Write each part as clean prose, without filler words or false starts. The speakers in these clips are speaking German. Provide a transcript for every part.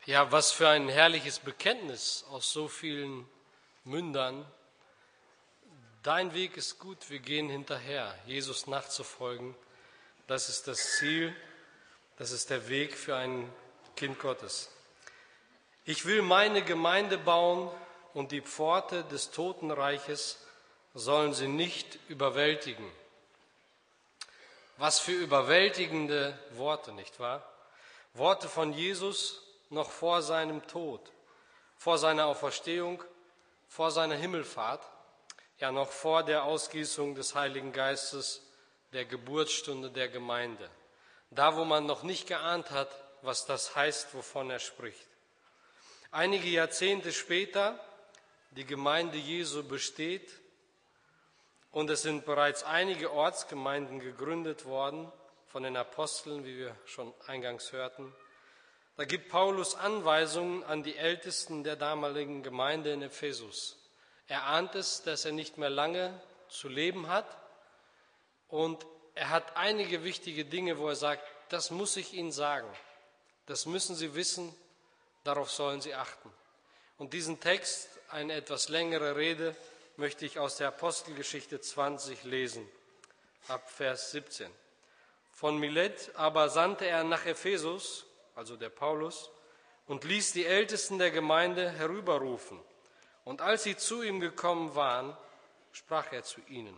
Ja, was für ein herrliches Bekenntnis aus so vielen Mündern. Dein Weg ist gut, wir gehen hinterher, Jesus nachzufolgen. Das ist das Ziel, das ist der Weg für ein Kind Gottes. Ich will meine Gemeinde bauen und die Pforte des Totenreiches sollen sie nicht überwältigen. Was für überwältigende Worte, nicht wahr? Worte von Jesus noch vor seinem Tod, vor seiner Auferstehung, vor seiner Himmelfahrt, ja noch vor der Ausgießung des Heiligen Geistes, der Geburtsstunde der Gemeinde. Da, wo man noch nicht geahnt hat, was das heißt, wovon er spricht. Einige Jahrzehnte später, die Gemeinde Jesu besteht und es sind bereits einige Ortsgemeinden gegründet worden von den Aposteln, wie wir schon eingangs hörten. Da gibt Paulus Anweisungen an die Ältesten der damaligen Gemeinde in Ephesus. Er ahnt es, dass er nicht mehr lange zu leben hat und er hat einige wichtige Dinge, wo er sagt, das muss ich Ihnen sagen, das müssen Sie wissen, darauf sollen Sie achten. Und diesen Text, eine etwas längere Rede, möchte ich aus der Apostelgeschichte 20 lesen, ab Vers 17. Von Milet aber sandte er nach Ephesus, also der Paulus, und ließ die Ältesten der Gemeinde herüberrufen. Und als sie zu ihm gekommen waren, sprach er zu ihnen: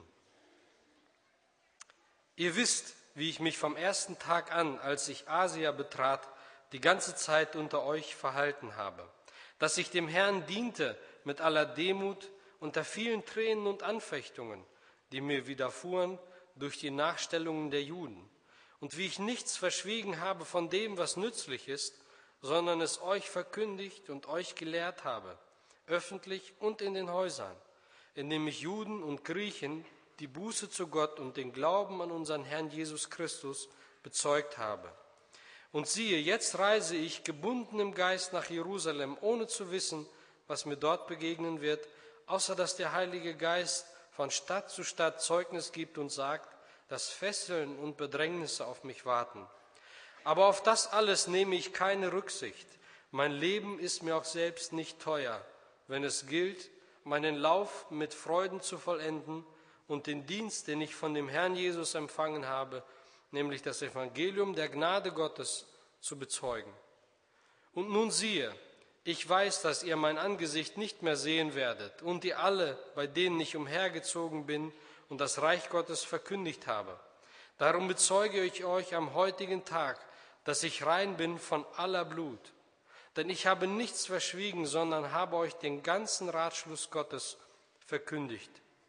Ihr wisst, wie ich mich vom ersten Tag an, als ich Asia betrat, die ganze Zeit unter euch verhalten habe, dass ich dem Herrn diente mit aller Demut unter vielen Tränen und Anfechtungen, die mir widerfuhren durch die Nachstellungen der Juden, und wie ich nichts verschwiegen habe von dem, was nützlich ist, sondern es euch verkündigt und euch gelehrt habe, öffentlich und in den Häusern, indem ich Juden und Griechen die Buße zu Gott und den Glauben an unseren Herrn Jesus Christus bezeugt habe. Und siehe, jetzt reise ich gebunden im Geist nach Jerusalem, ohne zu wissen, was mir dort begegnen wird, außer dass der Heilige Geist von Stadt zu Stadt Zeugnis gibt und sagt, dass Fesseln und Bedrängnisse auf mich warten. Aber auf das alles nehme ich keine Rücksicht. Mein Leben ist mir auch selbst nicht teuer, wenn es gilt, meinen Lauf mit Freuden zu vollenden und den Dienst, den ich von dem Herrn Jesus empfangen habe, nämlich das Evangelium der Gnade Gottes, zu bezeugen. Und nun siehe, ich weiß, dass ihr mein Angesicht nicht mehr sehen werdet und ihr alle, bei denen ich umhergezogen bin und das Reich Gottes verkündigt habe. Darum bezeuge ich euch am heutigen Tag, dass ich rein bin von aller Blut. Denn ich habe nichts verschwiegen, sondern habe euch den ganzen Ratschluss Gottes verkündigt.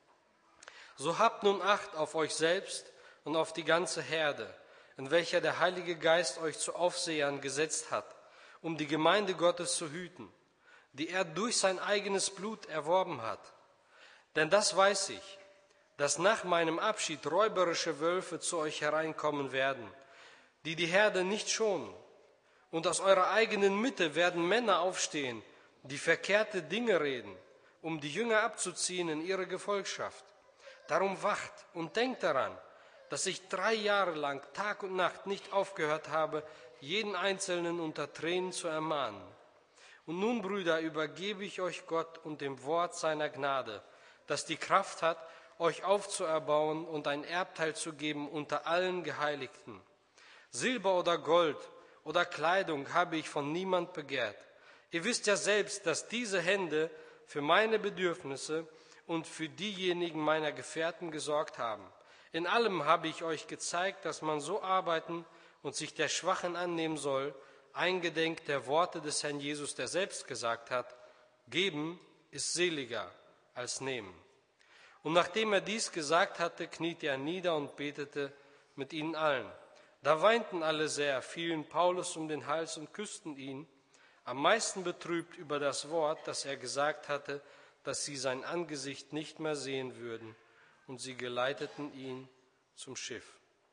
So habt nun Acht auf euch selbst und auf die ganze Herde, in welcher der Heilige Geist euch zu Aufsehern gesetzt hat, um die Gemeinde Gottes zu hüten, die er durch sein eigenes Blut erworben hat. Denn das weiß ich, dass nach meinem Abschied räuberische Wölfe zu euch hereinkommen werden, die die Herde nicht schonen. Und aus eurer eigenen Mitte werden Männer aufstehen, die verkehrte Dinge reden, um die Jünger abzuziehen in ihre Gefolgschaft. Darum wacht und denkt daran, dass ich 3 Jahre lang Tag und Nacht nicht aufgehört habe, jeden Einzelnen unter Tränen zu ermahnen. Und nun, Brüder, übergebe ich euch Gott und dem Wort seiner Gnade, das die Kraft hat, euch aufzuerbauen und ein Erbteil zu geben unter allen Geheiligten. Silber oder Gold oder Kleidung habe ich von niemand begehrt. Ihr wisst ja selbst, dass diese Hände für meine Bedürfnisse und für diejenigen meiner Gefährten gesorgt haben. In allem habe ich euch gezeigt, dass man so arbeiten und sich der Schwachen annehmen soll, eingedenk der Worte des Herrn Jesus, der selbst gesagt hat, geben ist seliger als nehmen. Und nachdem er dies gesagt hatte, kniete er nieder und betete mit ihnen allen. Da weinten alle sehr, fielen Paulus um den Hals und küssten ihn, am meisten betrübt über das Wort, das er gesagt hatte, dass sie sein Angesicht nicht mehr sehen würden, und sie geleiteten ihn zum Schiff.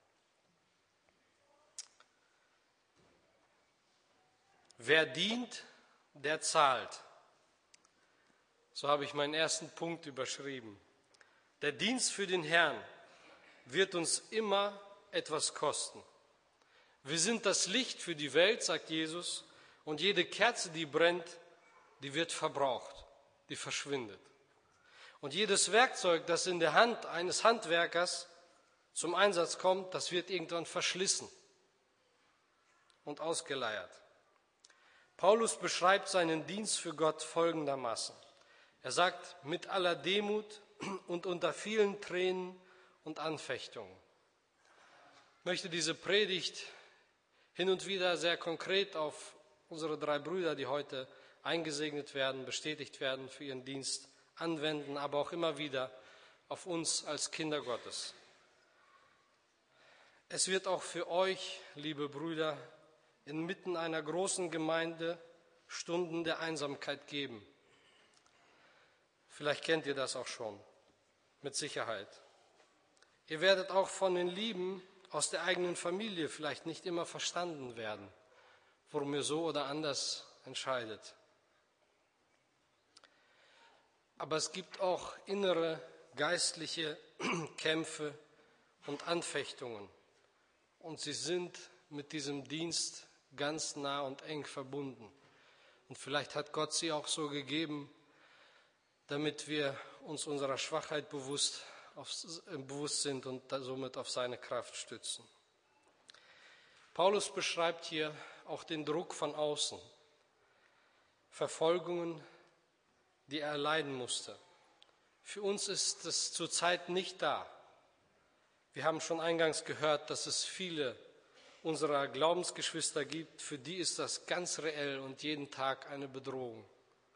Wer dient, der zahlt. So habe ich meinen ersten Punkt überschrieben. Der Dienst für den Herrn wird uns immer etwas kosten. Wir sind das Licht für die Welt, sagt Jesus, Und jede Kerze, die brennt, die wird verbraucht, die verschwindet. Und jedes Werkzeug, das in der Hand eines Handwerkers zum Einsatz kommt, das wird irgendwann verschlissen und ausgeleiert. Paulus beschreibt seinen Dienst für Gott folgendermaßen. Er sagt, mit aller Demut und unter vielen Tränen und Anfechtungen. Ich möchte diese Predigt hin und wieder sehr konkret auf unsere 3 Brüder, die heute eingesegnet werden, bestätigt werden für ihren Dienst, anwenden, aber auch immer wieder auf uns als Kinder Gottes. Es wird auch für euch, liebe Brüder, inmitten einer großen Gemeinde Stunden der Einsamkeit geben. Vielleicht kennt ihr das auch schon, mit Sicherheit. Ihr werdet auch von den Lieben aus der eigenen Familie vielleicht nicht immer verstanden werden, warum ihr so oder anders entscheidet. Aber es gibt auch innere geistliche Kämpfe und Anfechtungen. Und sie sind mit diesem Dienst ganz nah und eng verbunden. Und vielleicht hat Gott sie auch so gegeben, damit wir uns unserer Schwachheit bewusst sind und somit auf seine Kraft stützen. Paulus beschreibt hier auch den Druck von außen, Verfolgungen, die er erleiden musste. Für uns ist es zurzeit nicht da. Wir haben schon eingangs gehört, dass es viele unserer Glaubensgeschwister gibt, für die ist das ganz reell und jeden Tag eine Bedrohung.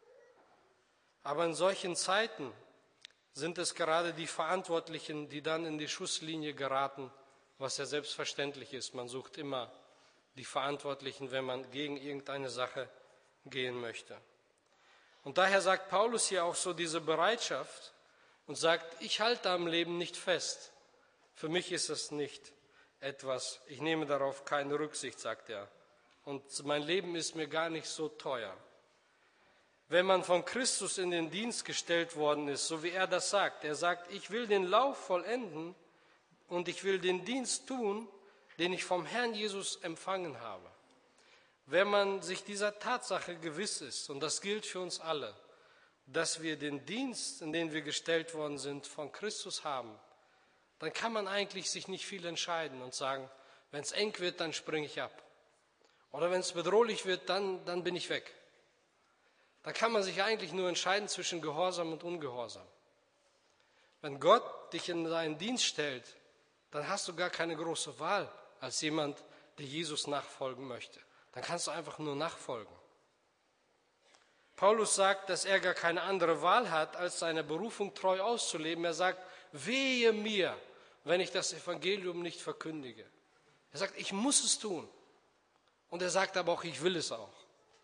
Aber in solchen Zeiten sind es gerade die Verantwortlichen, die dann in die Schusslinie geraten, was ja selbstverständlich ist. Man sucht immer die Verantwortlichen, wenn man gegen irgendeine Sache gehen möchte. Und daher sagt Paulus hier auch so diese Bereitschaft und sagt, ich halte am Leben nicht fest. Für mich ist es nicht etwas, ich nehme darauf keine Rücksicht, sagt er. Und mein Leben ist mir gar nicht so teuer. Wenn man von Christus in den Dienst gestellt worden ist, so wie er das sagt, er sagt, ich will den Lauf vollenden und ich will den Dienst tun, den ich vom Herrn Jesus empfangen habe. Wenn man sich dieser Tatsache gewiss ist, und das gilt für uns alle, dass wir den Dienst, in den wir gestellt worden sind, von Christus haben, dann kann man eigentlich sich nicht viel entscheiden und sagen, wenn es eng wird, dann springe ich ab. Oder wenn es bedrohlich wird, dann bin ich weg. Da kann man sich eigentlich nur entscheiden zwischen Gehorsam und Ungehorsam. Wenn Gott dich in seinen Dienst stellt, dann hast du gar keine große Wahl als jemand, der Jesus nachfolgen möchte. Dann kannst du einfach nur nachfolgen. Paulus sagt, dass er gar keine andere Wahl hat, als seine Berufung treu auszuleben. Er sagt, wehe mir, wenn ich das Evangelium nicht verkündige. Er sagt, ich muss es tun. Und er sagt aber auch, ich will es auch.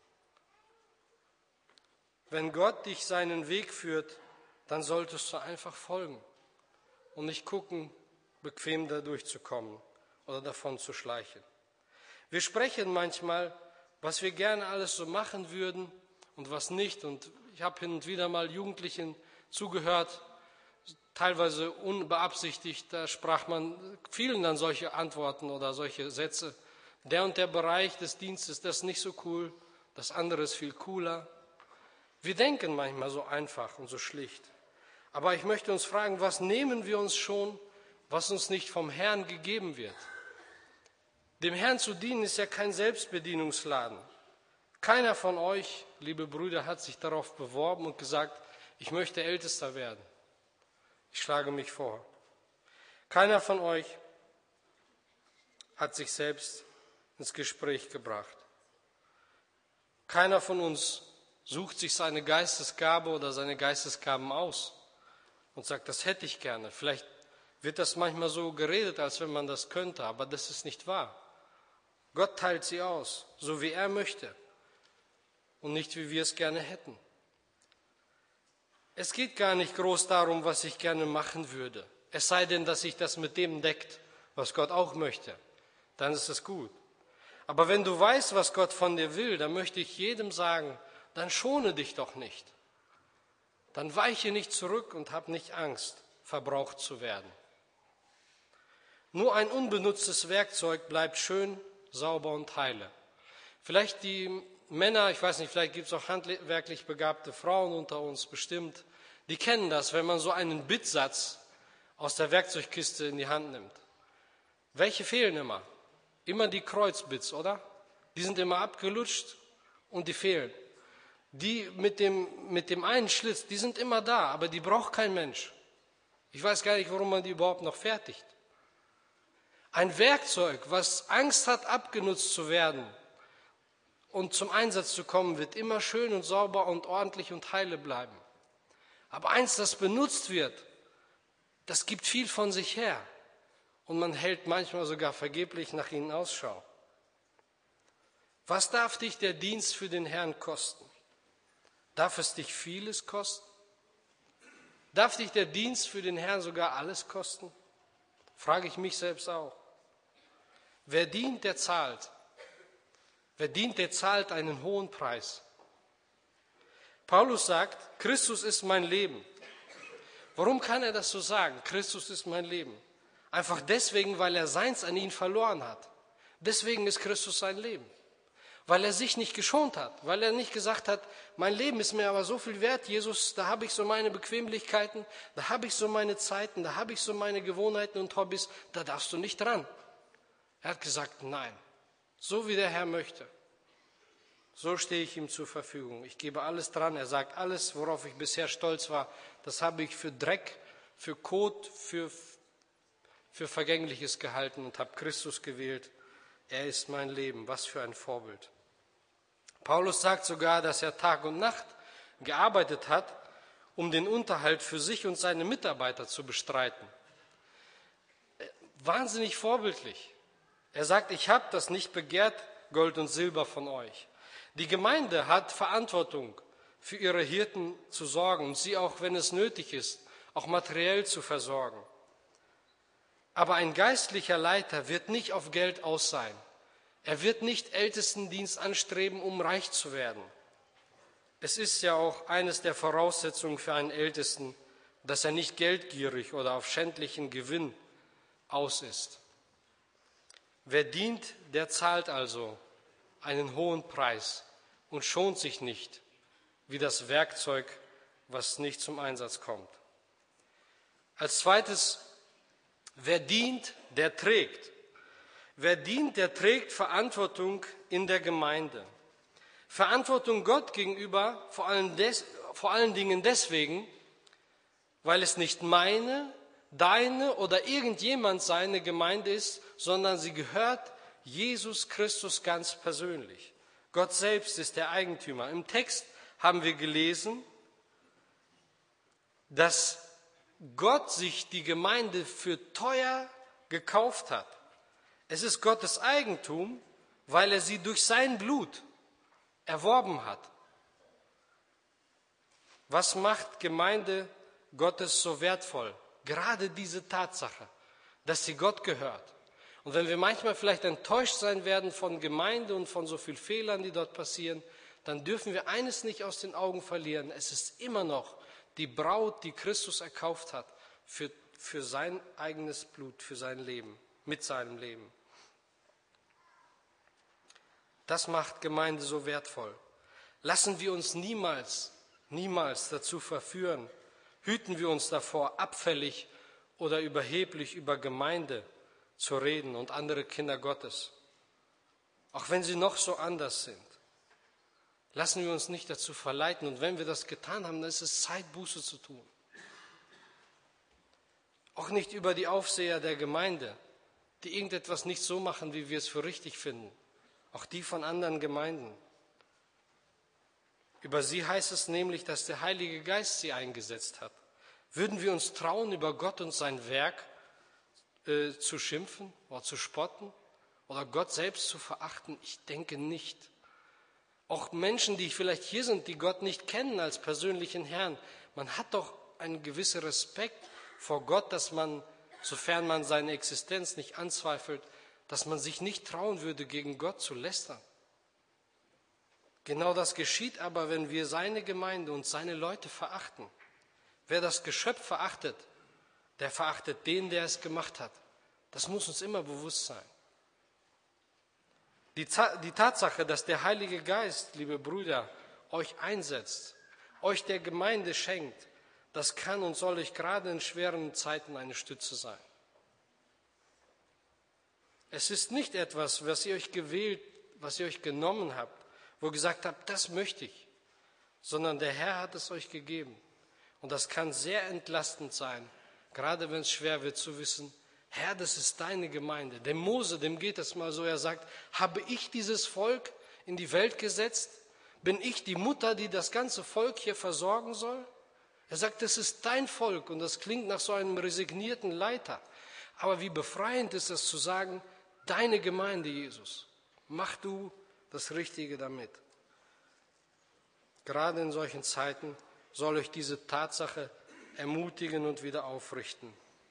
Wenn Gott dich seinen Weg führt, dann solltest du einfach folgen und nicht gucken, bequem da durchzukommen oder davon zu schleichen. Wir sprechen manchmal, was wir gerne alles so machen würden und was nicht. Und ich habe hin und wieder mal Jugendlichen zugehört, teilweise unbeabsichtigt, da sprach man vielen dann solche Antworten oder solche Sätze. Der und der Bereich des Dienstes, das ist nicht so cool, das andere ist viel cooler. Wir denken manchmal so einfach und so schlicht. Aber ich möchte uns fragen, was nehmen wir uns schon, was uns nicht vom Herrn gegeben wird? Dem Herrn zu dienen ist ja kein Selbstbedienungsladen. Keiner von euch, liebe Brüder, hat sich darauf beworben und gesagt, ich möchte Ältester werden. Ich schlage mich vor. Keiner von euch hat sich selbst ins Gespräch gebracht. Keiner von uns sucht sich seine Geistesgabe oder seine Geistesgaben aus und sagt, das hätte ich gerne. Vielleicht wird das manchmal so geredet, als wenn man das könnte, aber das ist nicht wahr. Gott teilt sie aus, so wie er möchte und nicht, wie wir es gerne hätten. Es geht gar nicht groß darum, was ich gerne machen würde. Es sei denn, dass sich das mit dem deckt, was Gott auch möchte. Dann ist es gut. Aber wenn du weißt, was Gott von dir will, dann möchte ich jedem sagen, dann schone dich doch nicht. Dann weiche nicht zurück und hab nicht Angst, verbraucht zu werden. Nur ein unbenutztes Werkzeug bleibt schön, sauber und heile. Vielleicht die Männer, ich weiß nicht, vielleicht gibt es auch handwerklich begabte Frauen unter uns bestimmt, die kennen das, wenn man so einen Bitsatz aus der Werkzeugkiste in die Hand nimmt. Welche fehlen immer? Immer die Kreuzbits, oder? Die sind immer abgelutscht und die fehlen. Die mit dem einen Schlitz, die sind immer da, aber die braucht kein Mensch. Ich weiß gar nicht, warum man die überhaupt noch fertigt. Ein Werkzeug, was Angst hat, abgenutzt zu werden und zum Einsatz zu kommen, wird immer schön und sauber und ordentlich und heile bleiben. Aber eins, das benutzt wird, das gibt viel von sich her. Und man hält manchmal sogar vergeblich nach ihnen Ausschau. Was darf dich der Dienst für den Herrn kosten? Darf es dich vieles kosten? Darf dich der Dienst für den Herrn sogar alles kosten? Frage ich mich selbst auch. Wer dient, der zahlt. Wer dient, der zahlt einen hohen Preis. Paulus sagt, Christus ist mein Leben. Warum kann er das so sagen? Christus ist mein Leben. Einfach deswegen, weil er seins an ihn verloren hat. Deswegen ist Christus sein Leben. Weil er sich nicht geschont hat, weil er nicht gesagt hat, mein Leben ist mir aber so viel wert, Jesus, da habe ich so meine Bequemlichkeiten, da habe ich so meine Zeiten, da habe ich so meine Gewohnheiten und Hobbys, da darfst du nicht dran. Er hat gesagt, nein, so wie der Herr möchte, so stehe ich ihm zur Verfügung. Ich gebe alles dran. Er sagt, alles, worauf ich bisher stolz war, das habe ich für Dreck, für Kot, für Vergängliches gehalten und habe Christus gewählt. Er ist mein Leben. Was für ein Vorbild. Paulus sagt sogar, dass er Tag und Nacht gearbeitet hat, um den Unterhalt für sich und seine Mitarbeiter zu bestreiten. Wahnsinnig vorbildlich. Er sagt, ich habe das nicht begehrt, Gold und Silber von euch. Die Gemeinde hat Verantwortung, für ihre Hirten zu sorgen und sie auch, wenn es nötig ist, auch materiell zu versorgen. Aber ein geistlicher Leiter wird nicht auf Geld aus sein. Er wird nicht Ältestendienst anstreben, um reich zu werden. Es ist ja auch eines der Voraussetzungen für einen Ältesten, dass er nicht geldgierig oder auf schändlichen Gewinn aus ist. Wer dient, der zahlt also einen hohen Preis und schont sich nicht, wie das Werkzeug, was nicht zum Einsatz kommt. Als zweites, wer dient, der trägt. Wer dient, der trägt Verantwortung in der Gemeinde. Verantwortung Gott gegenüber, vor allen Dingen deswegen, weil es nicht meine, deine oder irgendjemand seine Gemeinde ist, sondern sie gehört Jesus Christus ganz persönlich. Gott selbst ist der Eigentümer. Im Text haben wir gelesen, dass Gott sich die Gemeinde für teuer gekauft hat. Es ist Gottes Eigentum, weil er sie durch sein Blut erworben hat. Was macht Gemeinde Gottes so wertvoll? Gerade diese Tatsache, dass sie Gott gehört. Und wenn wir manchmal vielleicht enttäuscht sein werden von Gemeinde und von so vielen Fehlern, die dort passieren, dann dürfen wir eines nicht aus den Augen verlieren. Es ist immer noch die Braut, die Christus erkauft hat, für sein eigenes Blut, für sein Leben, mit seinem Leben. Das macht Gemeinde so wertvoll. Lassen wir uns niemals dazu verführen, hüten wir uns davor, abfällig oder überheblich über Gemeinde zu reden und andere Kinder Gottes, auch wenn sie noch so anders sind. Lassen wir uns nicht dazu verleiten, und wenn wir das getan haben, dann ist es Zeit, Buße zu tun. Auch nicht über die Aufseher der Gemeinde, die irgendetwas nicht so machen, wie wir es für richtig finden. Auch die von anderen Gemeinden. Über sie heißt es nämlich, dass der Heilige Geist sie eingesetzt hat. Würden wir uns trauen, über Gott und sein Werk zu schimpfen oder zu spotten oder Gott selbst zu verachten? Ich denke nicht. Auch Menschen, die vielleicht hier sind, die Gott nicht kennen als persönlichen Herrn, man hat doch einen gewissen Respekt vor Gott, dass man, sofern man seine Existenz nicht anzweifelt, dass man sich nicht trauen würde, gegen Gott zu lästern. Genau das geschieht aber, wenn wir seine Gemeinde und seine Leute verachten. Wer das Geschöpf verachtet, der verachtet den, der es gemacht hat. Das muss uns immer bewusst sein. Die Tatsache, dass der Heilige Geist, liebe Brüder, euch einsetzt, euch der Gemeinde schenkt, das kann und soll euch gerade in schweren Zeiten eine Stütze sein. Es ist nicht etwas, was ihr euch gewählt, was ihr euch genommen habt, wo ihr gesagt habt, das möchte ich, sondern der Herr hat es euch gegeben. Und das kann sehr entlastend sein, gerade wenn es schwer wird zu wissen, Herr, das ist deine Gemeinde. Dem Mose, dem geht es mal so, er sagt, habe ich dieses Volk in die Welt gesetzt? Bin ich die Mutter, die das ganze Volk hier versorgen soll? Er sagt, das ist dein Volk und das klingt nach so einem resignierten Leiter. Aber wie befreiend ist es zu sagen, deine Gemeinde, Jesus, mach du das Richtige damit. Gerade in solchen Zeiten soll euch diese Tatsache ermutigen und wieder aufrichten.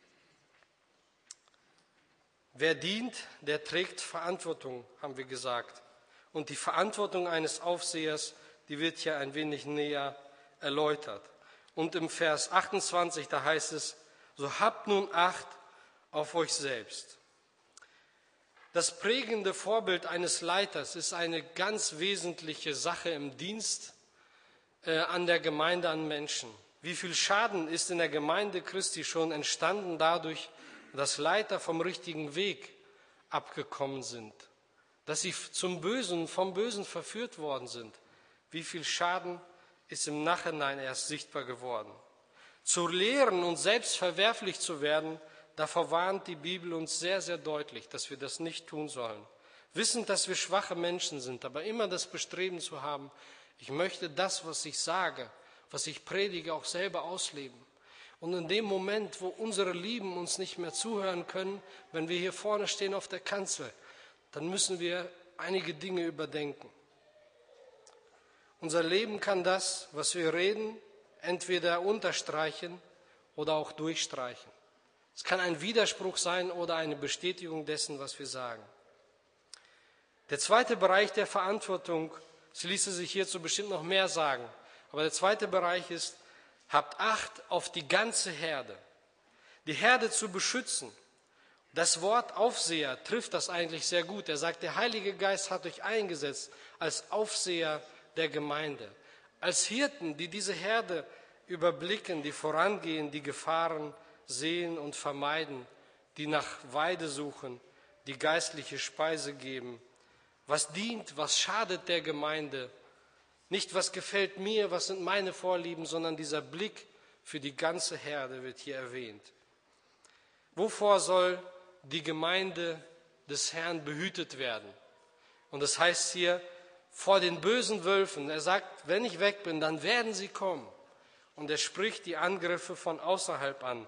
Wer dient, der trägt Verantwortung, haben wir gesagt. Und die Verantwortung eines Aufsehers, die wird hier ein wenig näher erläutert. Und im Vers 28, da heißt es, so habt nun Acht auf euch selbst. Das prägende Vorbild eines Leiters ist eine ganz wesentliche Sache im Dienst an der Gemeinde, an Menschen. Wie viel Schaden ist in der Gemeinde Christi schon entstanden dadurch, dass Leiter vom richtigen Weg abgekommen sind, dass sie vom Bösen verführt worden sind. Wie viel Schaden ist im Nachhinein erst sichtbar geworden. Zu lehren und selbst verwerflich zu werden, davor warnt die Bibel uns sehr, sehr deutlich, dass wir das nicht tun sollen. Wissend, dass wir schwache Menschen sind, aber immer das Bestreben zu haben, ich möchte das, was ich sage, was ich predige, auch selber ausleben. Und in dem Moment, wo unsere Lieben uns nicht mehr zuhören können, wenn wir hier vorne stehen auf der Kanzel, dann müssen wir einige Dinge überdenken. Unser Leben kann das, was wir reden, entweder unterstreichen oder auch durchstreichen. Es kann ein Widerspruch sein oder eine Bestätigung dessen, was wir sagen. Der zweite Bereich der Verantwortung, es ließe sich hierzu bestimmt noch mehr sagen, aber der zweite Bereich ist, habt Acht auf die ganze Herde. Die Herde zu beschützen. Das Wort Aufseher trifft das eigentlich sehr gut. Er sagt, der Heilige Geist hat euch eingesetzt als Aufseher der Gemeinde. Als Hirten, die diese Herde überblicken, die vorangehen, die Gefahren sehen und vermeiden, die nach Weide suchen, die geistliche Speise geben. Was dient, was schadet der Gemeinde? Nicht, was gefällt mir, was sind meine Vorlieben, sondern dieser Blick für die ganze Herde wird hier erwähnt. Wovor soll die Gemeinde des Herrn behütet werden? Und das heißt hier, vor den bösen Wölfen. Er sagt, wenn ich weg bin, dann werden sie kommen. Und er spricht die Angriffe von außerhalb an,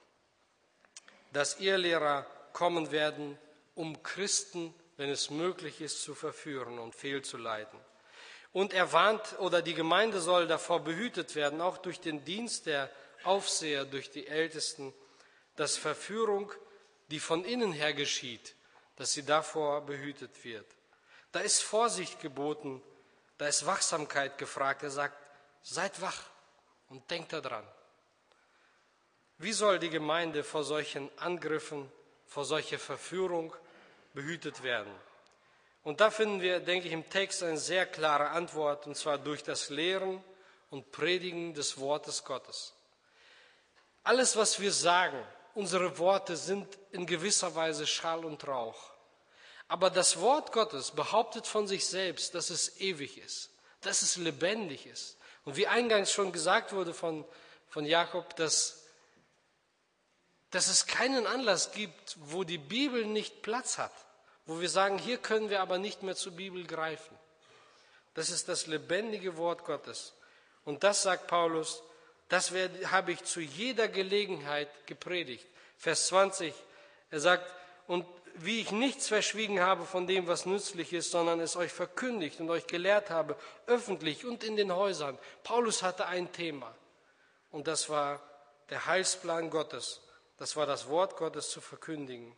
dass Irrlehrer kommen werden, um Christen, wenn es möglich ist, zu verführen und fehlzuleiten. Und er warnt, oder die Gemeinde soll davor behütet werden, auch durch den Dienst der Aufseher, durch die Ältesten, dass Verführung, die von innen her geschieht, dass sie davor behütet wird. Da ist Vorsicht geboten, da ist Wachsamkeit gefragt. Er sagt, seid wach und denkt daran. Wie soll die Gemeinde vor solchen Angriffen, vor solcher Verführung behütet werden? Und da finden wir, denke ich, im Text eine sehr klare Antwort, und zwar durch das Lehren und Predigen des Wortes Gottes. Alles, was wir sagen, unsere Worte sind in gewisser Weise Schall und Rauch. Aber das Wort Gottes behauptet von sich selbst, dass es ewig ist, dass es lebendig ist. Und wie eingangs schon gesagt wurde von Jakob, dass es keinen Anlass gibt, wo die Bibel nicht Platz hat, wo wir sagen, hier können wir aber nicht mehr zur Bibel greifen. Das ist das lebendige Wort Gottes. Und das, sagt Paulus, das habe ich zu jeder Gelegenheit gepredigt. Vers 20, er sagt, und wie ich nichts verschwiegen habe von dem, was nützlich ist, sondern es euch verkündigt und euch gelehrt habe, öffentlich und in den Häusern. Paulus hatte ein Thema, und das war der Heilsplan Gottes. Das war das Wort Gottes zu verkündigen.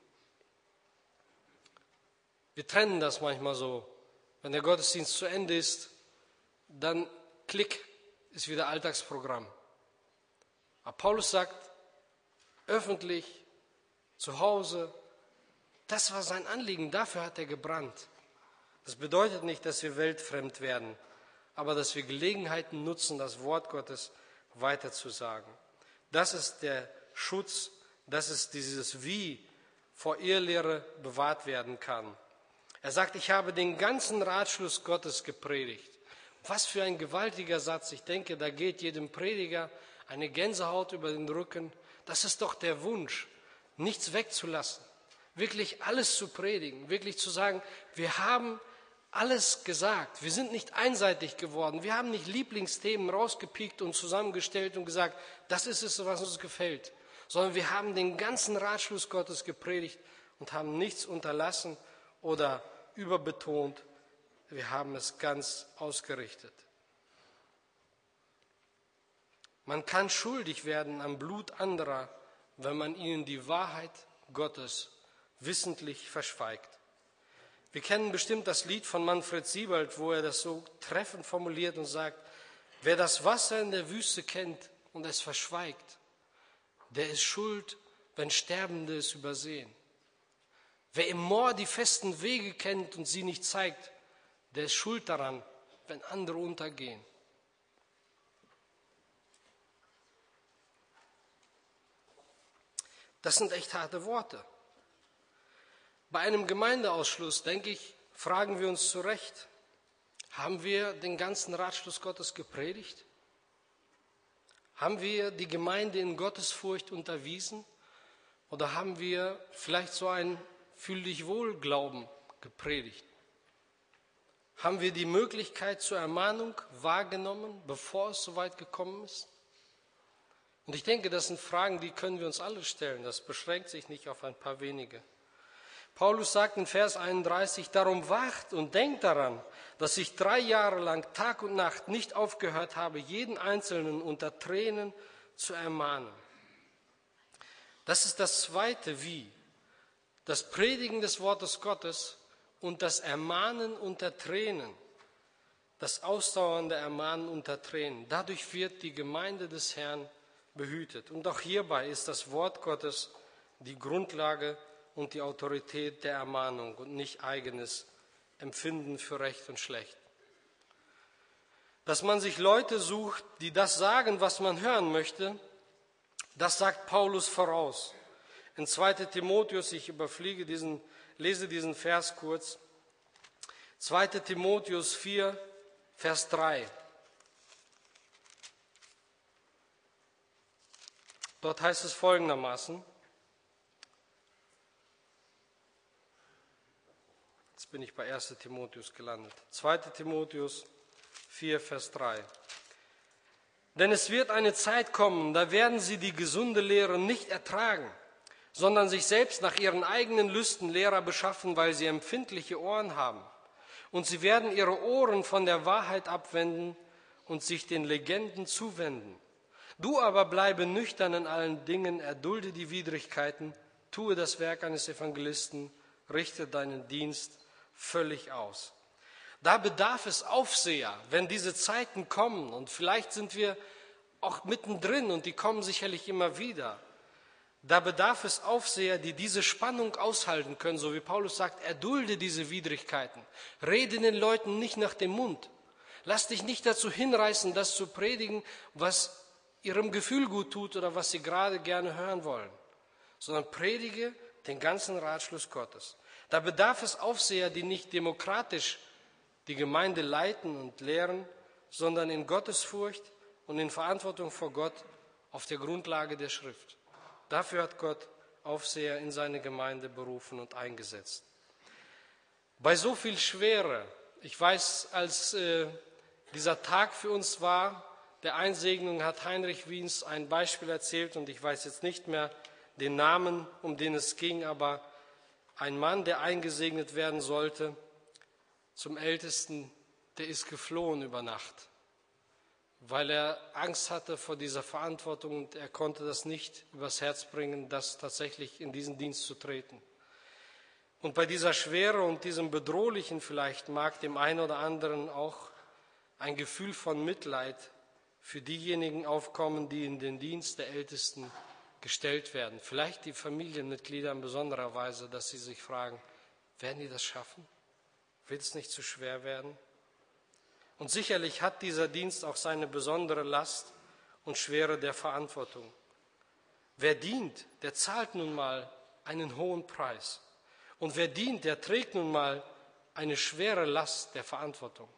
Wir trennen das manchmal so. Wenn der Gottesdienst zu Ende ist, dann klick, ist wieder Alltagsprogramm. Aber Paulus sagt, öffentlich, zu Hause, das war sein Anliegen, dafür hat er gebrannt. Das bedeutet nicht, dass wir weltfremd werden, aber dass wir Gelegenheiten nutzen, das Wort Gottes weiterzusagen. Das ist der Schutz, das ist dieses Wie vor Irrlehre bewahrt werden kann. Er sagt, ich habe den ganzen Ratschluss Gottes gepredigt. Was für ein gewaltiger Satz. Ich denke, da geht jedem Prediger eine Gänsehaut über den Rücken. Das ist doch der Wunsch, nichts wegzulassen, wirklich alles zu predigen, wirklich zu sagen, wir haben alles gesagt, wir sind nicht einseitig geworden, wir haben nicht Lieblingsthemen rausgepickt und zusammengestellt und gesagt, das ist es, was uns gefällt, sondern wir haben den ganzen Ratschluss Gottes gepredigt und haben nichts unterlassen oder überbetont, wir haben es ganz ausgerichtet. Man kann schuldig werden am Blut anderer, wenn man ihnen die Wahrheit Gottes wissentlich verschweigt. Wir kennen bestimmt das Lied von Manfred Siebald, wo er das so treffend formuliert und sagt, wer das Wasser in der Wüste kennt und es verschweigt, der ist schuld, wenn Sterbende es übersehen. Wer im Moor die festen Wege kennt und sie nicht zeigt, der ist schuld daran, wenn andere untergehen. Das sind echt harte Worte. Bei einem Gemeindeausschluss, denke ich, fragen wir uns zu Recht, haben wir den ganzen Ratschluss Gottes gepredigt? Haben wir die Gemeinde in Gottesfurcht unterwiesen? Oder haben wir vielleicht so ein Fühl dich wohl Glauben gepredigt? Haben wir die Möglichkeit zur Ermahnung wahrgenommen, bevor es soweit gekommen ist? Und ich denke, das sind Fragen, die können wir uns alle stellen. Das beschränkt sich nicht auf ein paar wenige. Paulus sagt in Vers 31, darum wacht und denkt daran, dass ich 3 Jahre lang Tag und Nacht nicht aufgehört habe, jeden Einzelnen unter Tränen zu ermahnen. Das ist das zweite Wie. Das Predigen des Wortes Gottes und das Ermahnen unter Tränen. Das ausdauernde Ermahnen unter Tränen. Dadurch wird die Gemeinde des Herrn behütet. Und auch hierbei ist das Wort Gottes die Grundlage und die Autorität der Ermahnung und nicht eigenes Empfinden für Recht und Schlecht. Dass man sich Leute sucht, die das sagen, was man hören möchte, das sagt Paulus voraus. In 2. Timotheus, ich lese diesen Vers kurz, 2. Timotheus 4, Vers 3. Dort heißt es folgendermaßen, jetzt bin ich bei 1. Timotheus gelandet, 2. Timotheus 4, Vers 3. Denn es wird eine Zeit kommen, da werden sie die gesunde Lehre nicht ertragen, sondern sich selbst nach ihren eigenen Lüsten Lehrer beschaffen, weil sie empfindliche Ohren haben. Und sie werden ihre Ohren von der Wahrheit abwenden und sich den Legenden zuwenden. Du aber bleibe nüchtern in allen Dingen, erdulde die Widrigkeiten, tue das Werk eines Evangelisten, richte deinen Dienst völlig aus. Da bedarf es Aufseher, wenn diese Zeiten kommen, und vielleicht sind wir auch mittendrin und die kommen sicherlich immer wieder. Da bedarf es Aufseher, die diese Spannung aushalten können, so wie Paulus sagt, erdulde diese Widrigkeiten, rede den Leuten nicht nach dem Mund. Lass dich nicht dazu hinreißen, das zu predigen, was ihrem Gefühl gut tut oder was sie gerade gerne hören wollen, sondern predige den ganzen Ratschluss Gottes. Da bedarf es Aufseher, die nicht demokratisch die Gemeinde leiten und lehren, sondern in Gottesfurcht und in Verantwortung vor Gott auf der Grundlage der Schrift. Dafür hat Gott Aufseher in seine Gemeinde berufen und eingesetzt. Bei so viel Schwere, ich weiß, als dieser Tag für uns war, der Einsegnung, hat Heinrich Wiens ein Beispiel erzählt und ich weiß jetzt nicht mehr den Namen, um den es ging, aber ein Mann, der eingesegnet werden sollte, zum Ältesten, der ist geflohen über Nacht, weil er Angst hatte vor dieser Verantwortung und er konnte das nicht übers Herz bringen, das tatsächlich in diesen Dienst zu treten. Und bei dieser Schwere und diesem Bedrohlichen vielleicht mag dem einen oder anderen auch ein Gefühl von Mitleid für diejenigen aufkommen, die in den Dienst der Ältesten gestellt werden. Vielleicht die Familienmitglieder in besonderer Weise, dass sie sich fragen, werden die das schaffen? Wird es nicht zu schwer werden? Und sicherlich hat dieser Dienst auch seine besondere Last und Schwere der Verantwortung. Wer dient, der zahlt nun mal einen hohen Preis. Und wer dient, der trägt nun mal eine schwere Last der Verantwortung.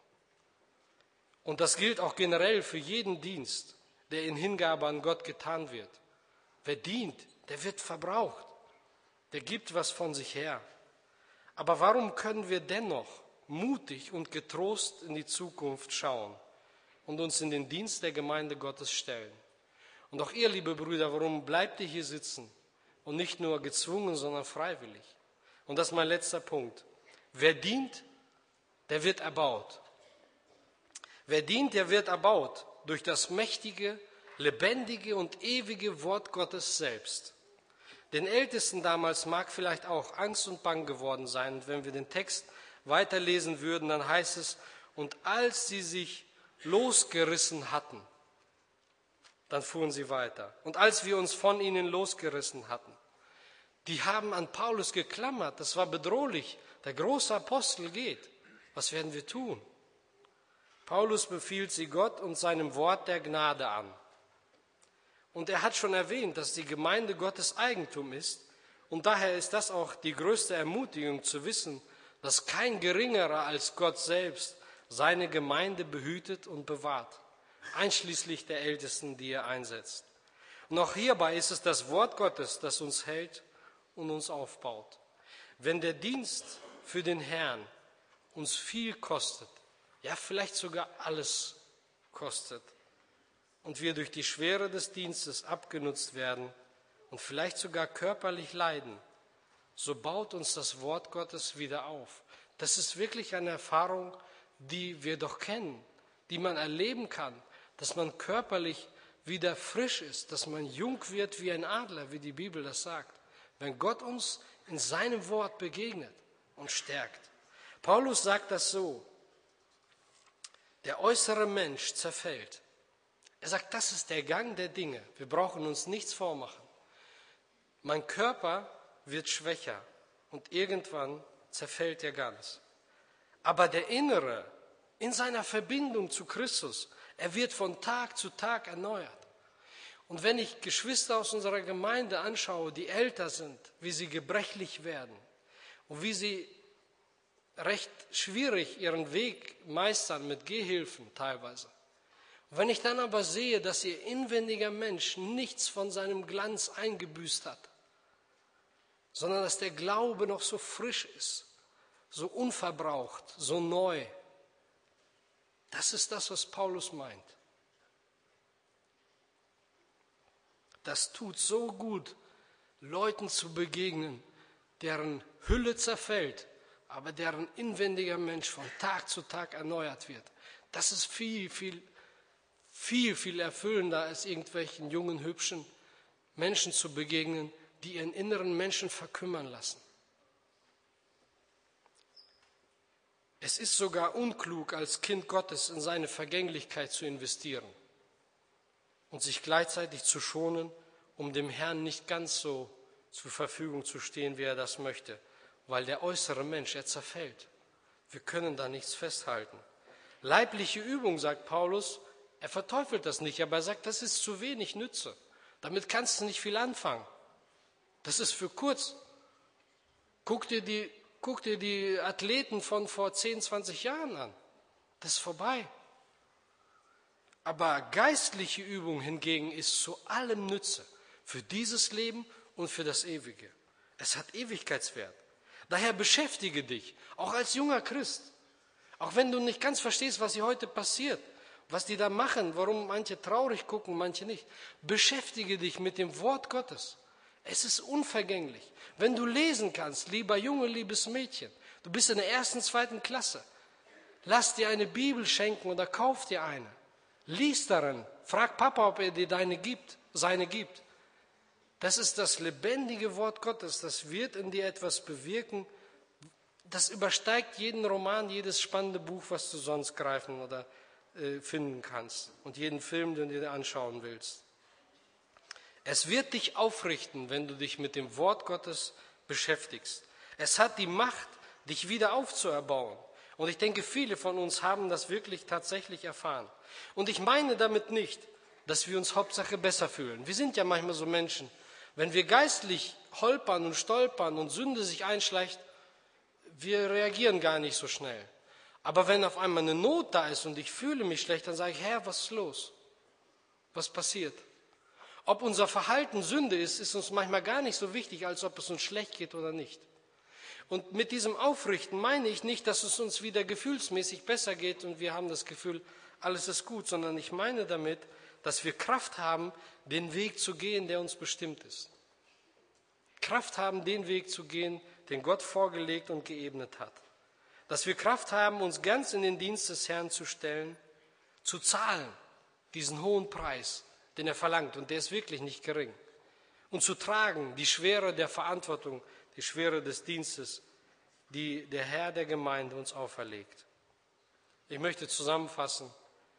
Und das gilt auch generell für jeden Dienst, der in Hingabe an Gott getan wird. Wer dient, der wird verbraucht. Der gibt was von sich her. Aber warum können wir dennoch mutig und getrost in die Zukunft schauen und uns in den Dienst der Gemeinde Gottes stellen? Und auch ihr, liebe Brüder, warum bleibt ihr hier sitzen und nicht nur gezwungen, sondern freiwillig? Und das ist mein letzter Punkt. Wer dient, der wird erbaut. Wer dient, der wird erbaut durch das mächtige, lebendige und ewige Wort Gottes selbst. Den Ältesten damals mag vielleicht auch Angst und Bang geworden sein. Und wenn wir den Text weiterlesen würden, dann heißt es, und als sie sich losgerissen hatten, dann fuhren sie weiter. Und als wir uns von ihnen losgerissen hatten, die haben an Paulus geklammert, das war bedrohlich. Der große Apostel geht. Was werden wir tun? Paulus befiehlt sie Gott und seinem Wort der Gnade an. Und er hat schon erwähnt, dass die Gemeinde Gottes Eigentum ist. Und daher ist das auch die größte Ermutigung zu wissen, dass kein Geringerer als Gott selbst seine Gemeinde behütet und bewahrt, einschließlich der Ältesten, die er einsetzt. Und auch hierbei ist es das Wort Gottes, das uns hält und uns aufbaut. Wenn der Dienst für den Herrn uns viel kostet, ja vielleicht sogar alles kostet, und wir durch die Schwere des Dienstes abgenutzt werden und vielleicht sogar körperlich leiden, so baut uns das Wort Gottes wieder auf. Das ist wirklich eine Erfahrung, die wir doch kennen, die man erleben kann, dass man körperlich wieder frisch ist, dass man jung wird wie ein Adler, wie die Bibel das sagt, wenn Gott uns in seinem Wort begegnet und stärkt. Paulus sagt das so: Der äußere Mensch zerfällt. Er sagt, das ist der Gang der Dinge. Wir brauchen uns nichts vormachen. Mein Körper wird schwächer und irgendwann zerfällt er ganz. Aber der Innere, in seiner Verbindung zu Christus, er wird von Tag zu Tag erneuert. Und wenn ich Geschwister aus unserer Gemeinde anschaue, die älter sind, wie sie gebrechlich werden und wie sie recht schwierig ihren Weg meistern mit Gehhilfen teilweise. Und wenn ich dann aber sehe, dass ihr inwendiger Mensch nichts von seinem Glanz eingebüßt hat, sondern dass der Glaube noch so frisch ist, so unverbraucht, so neu, das ist das, was Paulus meint. Das tut so gut, Leuten zu begegnen, deren Hülle zerfällt, aber deren inwendiger Mensch von Tag zu Tag erneuert wird. Das ist viel erfüllender, als irgendwelchen jungen, hübschen Menschen zu begegnen, die ihren inneren Menschen verkümmern lassen. Es ist sogar unklug, als Kind Gottes in seine Vergänglichkeit zu investieren und sich gleichzeitig zu schonen, um dem Herrn nicht ganz so zur Verfügung zu stehen, wie er das möchte, weil der äußere Mensch, er zerfällt. Wir können da nichts festhalten. Leibliche Übung, sagt Paulus, er verteufelt das nicht, aber er sagt, das ist zu wenig Nütze. Damit kannst du nicht viel anfangen. Das ist für kurz. Guck dir die Athleten von vor 10, 20 Jahren an. Das ist vorbei. Aber geistliche Übung hingegen ist zu allem Nütze. Für dieses Leben und für das Ewige. Es hat Ewigkeitswert. Daher beschäftige dich, auch als junger Christ. Auch wenn du nicht ganz verstehst, was hier heute passiert, was die da machen, warum manche traurig gucken, manche nicht. Beschäftige dich mit dem Wort Gottes. Es ist unvergänglich. Wenn du lesen kannst, lieber Junge, liebes Mädchen, du bist in der 1., 2. Klasse, lass dir eine Bibel schenken oder kauf dir eine. Lies darin, frag Papa, ob er dir seine gibt. Das ist das lebendige Wort Gottes, das wird in dir etwas bewirken, das übersteigt jeden Roman, jedes spannende Buch, was du sonst greifen oder finden kannst und jeden Film, den du dir anschauen willst. Es wird dich aufrichten, wenn du dich mit dem Wort Gottes beschäftigst. Es hat die Macht, dich wieder aufzuerbauen. Und ich denke, viele von uns haben das wirklich tatsächlich erfahren. Und ich meine damit nicht, dass wir uns Hauptsache besser fühlen. Wir sind ja manchmal so Menschen. Wenn wir geistlich holpern und stolpern und Sünde sich einschleicht, wir reagieren gar nicht so schnell. Aber wenn auf einmal eine Not da ist und ich fühle mich schlecht, dann sage ich, Herr, was ist los? Was passiert? Ob unser Verhalten Sünde ist uns manchmal gar nicht so wichtig, als ob es uns schlecht geht oder nicht. Und mit diesem Aufrichten meine ich nicht, dass es uns wieder gefühlsmäßig besser geht und wir haben das Gefühl, alles ist gut, sondern ich meine damit, dass wir Kraft haben, den Weg zu gehen, der uns bestimmt ist. Kraft haben, den Weg zu gehen, den Gott vorgelegt und geebnet hat. Dass wir Kraft haben, uns ganz in den Dienst des Herrn zu stellen, zu zahlen, diesen hohen Preis, den er verlangt, und der ist wirklich nicht gering. Und zu tragen die Schwere der Verantwortung, die Schwere des Dienstes, die der Herr der Gemeinde uns auferlegt. Ich möchte zusammenfassen,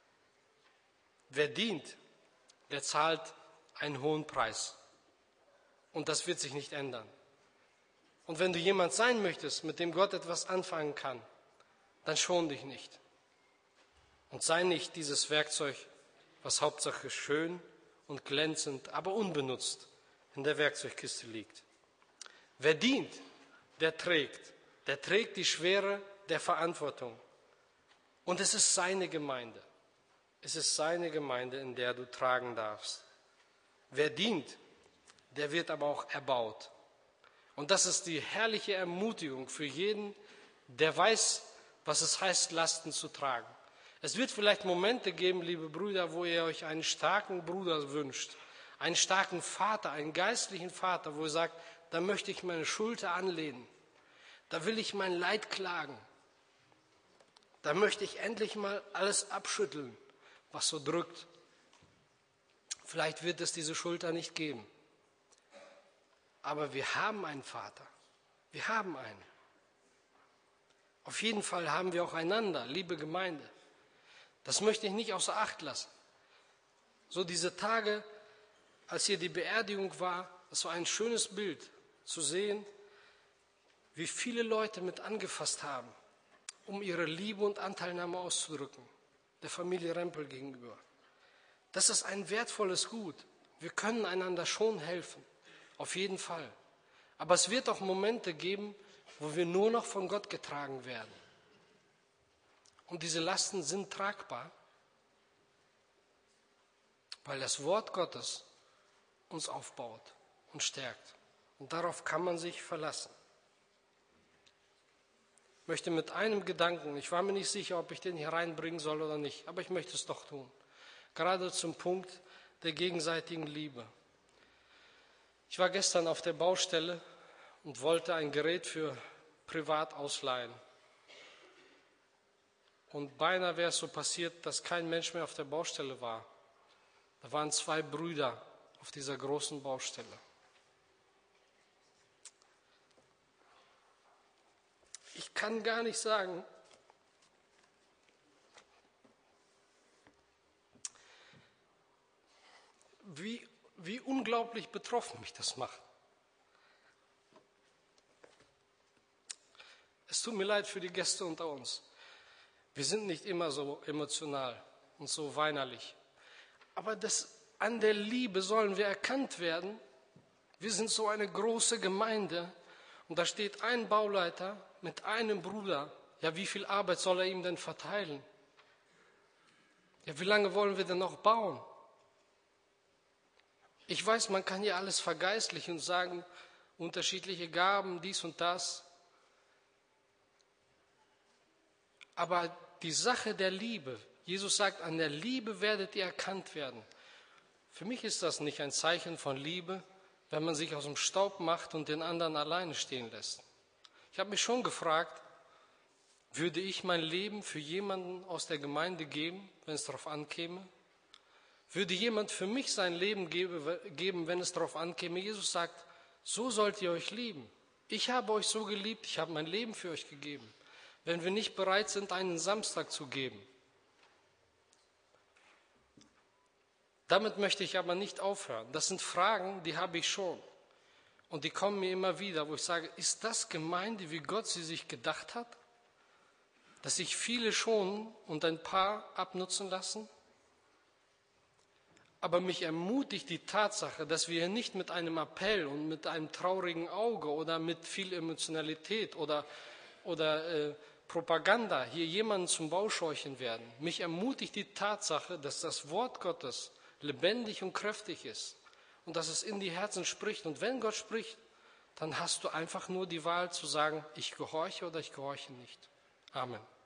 wer dient, der zahlt einen hohen Preis. Und das wird sich nicht ändern. Und wenn du jemand sein möchtest, mit dem Gott etwas anfangen kann, dann schon dich nicht. Und sei nicht dieses Werkzeug, was Hauptsache schön und glänzend, aber unbenutzt in der Werkzeugkiste liegt. Wer dient, der trägt die Schwere der Verantwortung. Und es ist seine Gemeinde. Es ist seine Gemeinde, in der du tragen darfst. Wer dient, der wird aber auch erbaut. Und das ist die herrliche Ermutigung für jeden, der weiß, was es heißt, Lasten zu tragen. Es wird vielleicht Momente geben, liebe Brüder, wo ihr euch einen starken Bruder wünscht, einen starken Vater, einen geistlichen Vater, wo ihr sagt, da möchte ich meine Schulter anlehnen, da will ich mein Leid klagen, da möchte ich endlich mal alles abschütteln, was so drückt. Vielleicht wird es diese Schulter nicht geben. Aber wir haben einen Vater. Wir haben einen. Auf jeden Fall haben wir auch einander, liebe Gemeinde. Das möchte ich nicht außer Acht lassen. So diese Tage, als hier die Beerdigung war, das war ein schönes Bild zu sehen, wie viele Leute mit angefasst haben, um ihre Liebe und Anteilnahme auszudrücken, der Familie Rempel gegenüber. Das ist ein wertvolles Gut. Wir können einander schon helfen, auf jeden Fall. Aber es wird auch Momente geben, wo wir nur noch von Gott getragen werden. Und diese Lasten sind tragbar, weil das Wort Gottes uns aufbaut und stärkt. Und darauf kann man sich verlassen. Ich möchte mit einem Gedanken, ich war mir nicht sicher, ob ich den hier reinbringen soll oder nicht, aber ich möchte es doch tun. Gerade zum Punkt der gegenseitigen Liebe. Ich war gestern auf der Baustelle und wollte ein Gerät für privat ausleihen. Und beinahe wäre es so passiert, dass kein Mensch mehr auf der Baustelle war. Da waren 2 Brüder auf dieser großen Baustelle. Ich kann gar nicht sagen, wie unglaublich betroffen mich das macht. Es tut mir leid für die Gäste unter uns. Wir sind nicht immer so emotional und so weinerlich. Aber an der Liebe sollen wir erkannt werden. Wir sind so eine große Gemeinde und da steht ein Bauleiter mit einem Bruder. Ja, wie viel Arbeit soll er ihm denn verteilen? Ja, wie lange wollen wir denn noch bauen? Ich weiß, man kann ja alles vergeistlichen und sagen, unterschiedliche Gaben, dies und das. Aber die Sache der Liebe, Jesus sagt, an der Liebe werdet ihr erkannt werden. Für mich ist das nicht ein Zeichen von Liebe, wenn man sich aus dem Staub macht und den anderen alleine stehen lässt. Ich habe mich schon gefragt, würde ich mein Leben für jemanden aus der Gemeinde geben, wenn es darauf ankäme? Würde jemand für mich sein Leben geben, wenn es darauf ankäme? Jesus sagt, so sollt ihr euch lieben. Ich habe euch so geliebt, ich habe mein Leben für euch gegeben. Wenn wir nicht bereit sind, einen Samstag zu geben. Damit möchte ich aber nicht aufhören. Das sind Fragen, die habe ich schon. Und die kommen mir immer wieder, wo ich sage, ist das Gemeinde, wie Gott sie sich gedacht hat? dass sich viele schonen und ein paar abnutzen lassen. Aber mich ermutigt die Tatsache, dass wir nicht mit einem Appell und mit einem traurigen Auge oder mit viel Emotionalität oder Propaganda hier jemanden zum Bauscheuchen werden. Mich ermutigt die Tatsache, dass das Wort Gottes lebendig und kräftig ist und dass es in die Herzen spricht. Und wenn Gott spricht, dann hast du einfach nur die Wahl zu sagen, ich gehorche oder ich gehorche nicht. Amen.